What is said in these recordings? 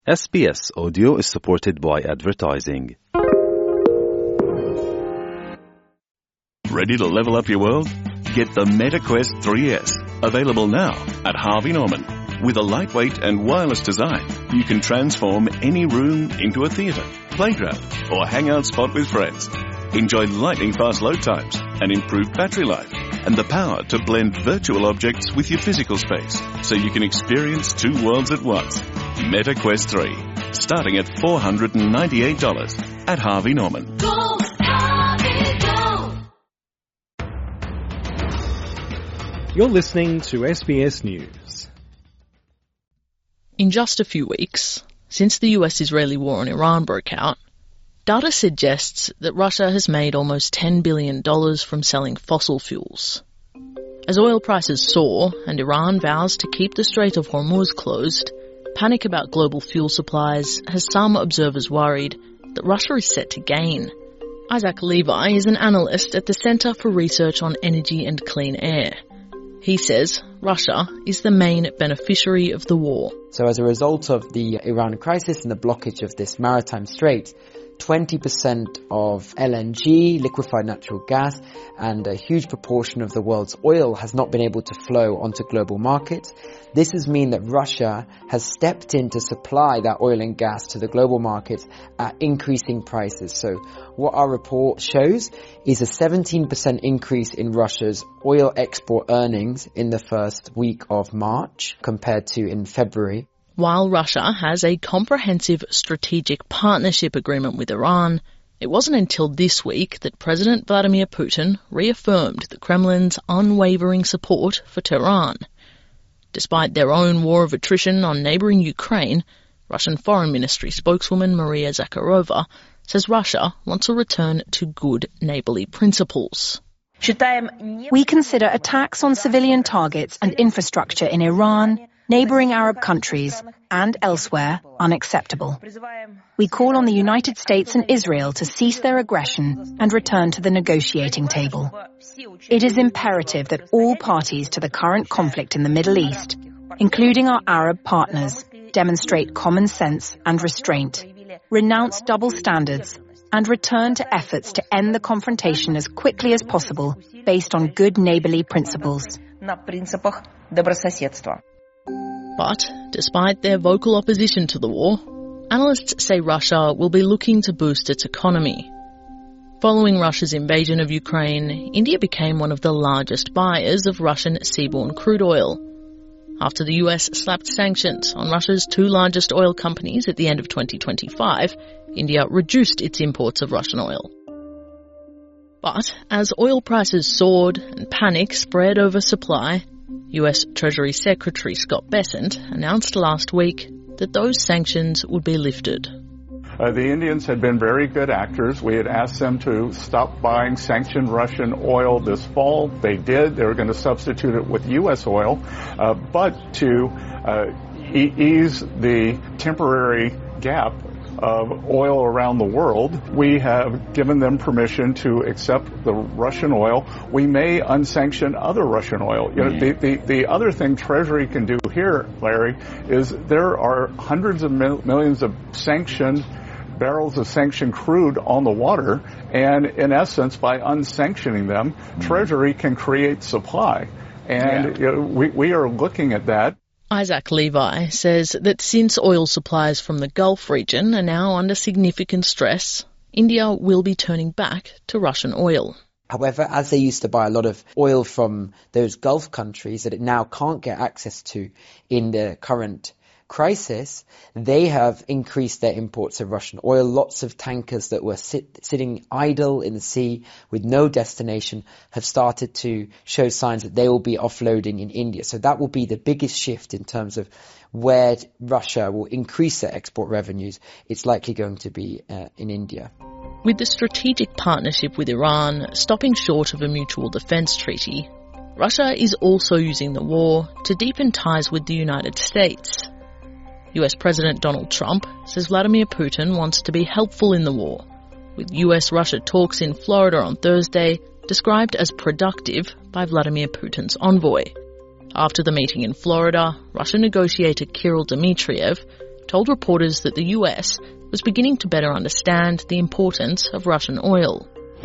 SBS Audio is supported by advertising. Ready to level up your world? Get the MetaQuest 3S, available now at Harvey Norman. With a lightweight and wireless design, you can transform any room into a theatre, playground, or hangout spot with friends. Enjoy lightning-fast load times and improved battery life, and the power to blend virtual objects with your physical space, so you can experience two worlds at once. MetaQuest 3, starting at $498 at Harvey Norman. Go, Harvey, go! You're listening to SBS News. In just a few weeks, since the US-Israeli war on Iran broke out, data suggests that Russia has made almost $10 billion from selling fossil fuels. As oil prices soar and Iran vows to keep the Strait of Hormuz closed, panic about global fuel supplies has some observers worried that Russia is set to gain. Isaac Levi is an analyst at the Centre for Research on Energy and Clean Air. He says Russia is the main beneficiary of the war. So as a result of the Iran crisis and the blockage of this maritime strait, 20% of LNG, liquefied natural gas, and a huge proportion of the world's oil has not been able to flow onto global markets. This has meant that Russia has stepped in to supply that oil and gas to the global markets at increasing prices. So what our report shows is a 17% increase in Russia's oil export earnings in the first week of March compared to in February. While Russia has a comprehensive strategic partnership agreement with Iran, it wasn't until this week that President Vladimir Putin reaffirmed the Kremlin's unwavering support for Tehran. Despite their own war of attrition on neighbouring Ukraine, Russian Foreign Ministry spokeswoman Maria Zakharova says Russia wants a return to good neighbourly principles. We consider attacks on civilian targets and infrastructure in Iran, neighbouring Arab countries, and elsewhere unacceptable. We call on the United States and Israel to cease their aggression and return to the negotiating table. It is imperative that all parties to the current conflict in the Middle East, including our Arab partners, demonstrate common sense and restraint, renounce double standards, and return to efforts to end the confrontation as quickly as possible based on good neighbourly principles. But despite their vocal opposition to the war, analysts say Russia will be looking to boost its economy. Following Russia's invasion of Ukraine, India became one of the largest buyers of Russian seaborne crude oil. After the US slapped sanctions on Russia's two largest oil companies at the end of 2025, India reduced its imports of Russian oil. But as oil prices soared and panic spread over supply, US Treasury Secretary Scott Bessent announced last week that those sanctions would be lifted. The Indians had been very good actors. We had asked them to stop buying sanctioned Russian oil this fall. They did. They were going to substitute it with U.S. oil. But to ease the temporary gap of oil around the world, we have given them permission to accept the Russian oil. We may unsanction other Russian oil. You know, the other thing Treasury can do here, Larry, is there are hundreds of millions of barrels of sanctioned crude on the water, and in essence, by unsanctioning them, Treasury can create supply. And you know, we are looking at that. Isaac Levi says that since oil supplies from the Gulf region are now under significant stress, India will be turning back to Russian oil. However, as they used to buy a lot of oil from those Gulf countries that it now can't get access to in the current crisis, they have increased their imports of Russian oil. Lots of tankers that were sitting idle in the sea with no destination have started to show signs that they will be offloading in India. So that will be the biggest shift in terms of where Russia will increase their export revenues. It's likely going to be in India. With the strategic partnership with Iran stopping short of a mutual defence treaty, Russia is also using the war to deepen ties with the United States. US President Donald Trump says Vladimir Putin wants to be helpful in the war, with US-Russia talks in Florida on Thursday described as productive by Vladimir Putin's envoy. After the meeting in Florida, Russian negotiator Kirill Dmitriev told reporters that the US was beginning to better understand the importance of Russian oil.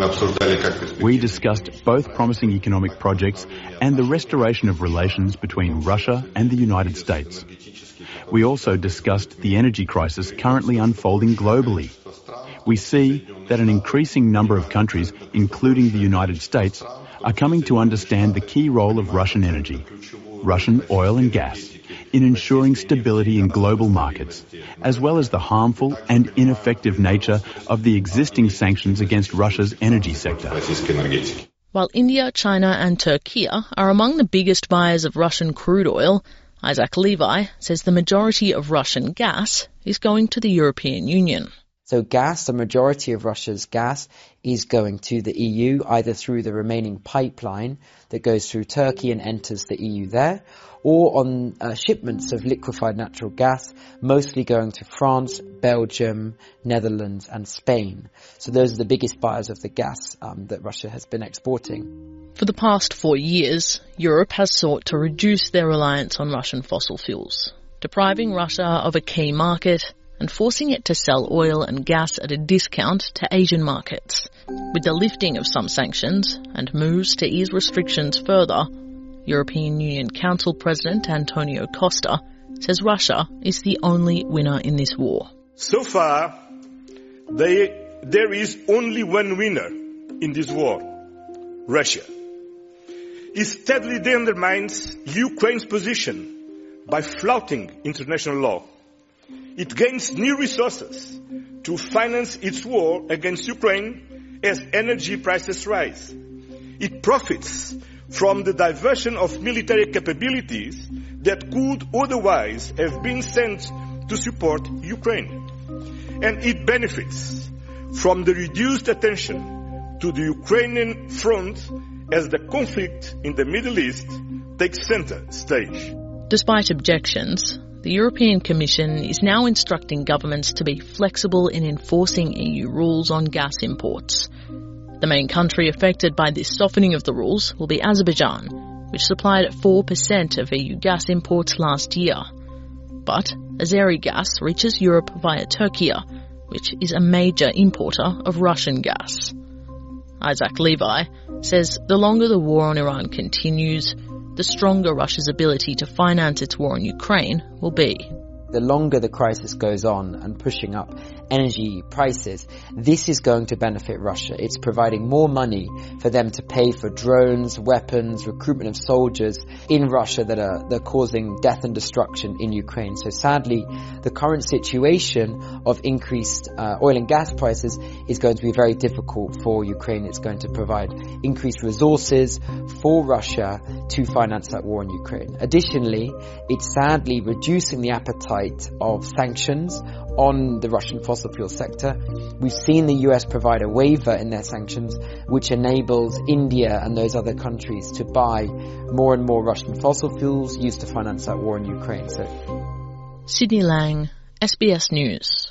We discussed both promising economic projects and the restoration of relations between Russia and the United States. We also discussed the energy crisis currently unfolding globally. We see that an increasing number of countries, including the United States, are coming to understand the key role of Russian energy, Russian oil and gas, in ensuring stability in global markets, as well as the harmful and ineffective nature of the existing sanctions against Russia's energy sector. While India, China and Turkey are among the biggest buyers of Russian crude oil, Isaac Levi says the majority of Russian gas is going to the European Union. So gas, the majority of Russia's gas is going to the EU, either through the remaining pipeline that goes through Turkey and enters the EU there, or on shipments of liquefied natural gas, mostly going to France, Belgium, Netherlands and Spain. So those are the biggest buyers of the gas that Russia has been exporting. For the past 4 years, Europe has sought to reduce their reliance on Russian fossil fuels, depriving Russia of a key market and forcing it to sell oil and gas at a discount to Asian markets. With the lifting of some sanctions and moves to ease restrictions further, European Union Council President Antonio Costa says Russia is the only winner in this war. So far, there is only one winner in this war, Russia. It steadily undermines Ukraine's position by flouting international law. It gains new resources to finance its war against Ukraine as energy prices rise. It profits from the diversion of military capabilities that could otherwise have been sent to support Ukraine. And it benefits from the reduced attention to the Ukrainian front as the conflict in the Middle East takes center stage. Despite objections, the European Commission is now instructing governments to be flexible in enforcing EU rules on gas imports. The main country affected by this softening of the rules will be Azerbaijan, which supplied 4% of EU gas imports last year. But Azeri gas reaches Europe via Turkey, which is a major importer of Russian gas. Isaac Levi says the longer the war on Iran continues, the stronger Russia's ability to finance its war in Ukraine will be. The longer the crisis goes on and pushing up energy prices, this is going to benefit Russia. It's providing more money for them to pay for drones, weapons, recruitment of soldiers in Russia they're causing death and destruction in Ukraine. So sadly, the current situation of increased oil and gas prices is going to be very difficult for Ukraine. It's going to provide increased resources for Russia to finance that war in Ukraine. Additionally, it's sadly reducing the appetite of sanctions on the Russian fossil fuel sector. We've seen the US provide a waiver in their sanctions, which enables India and those other countries to buy more and more Russian fossil fuels used to finance that war in Ukraine. Sydney Lang, SBS News.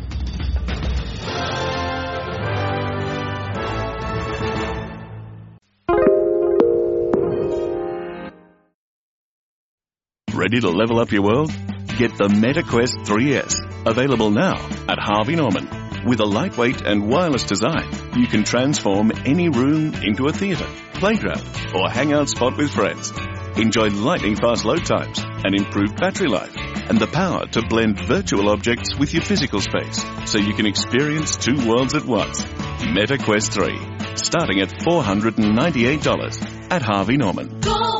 Ready to level up your world? Get the MetaQuest 3S, available now at Harvey Norman. With a lightweight and wireless design, you can transform any room into a theatre, playground, or hangout spot with friends. Enjoy lightning-fast load times, an improved battery life, and the power to blend virtual objects with your physical space, so you can experience two worlds at once. MetaQuest 3, starting at $498 at Harvey Norman. Go!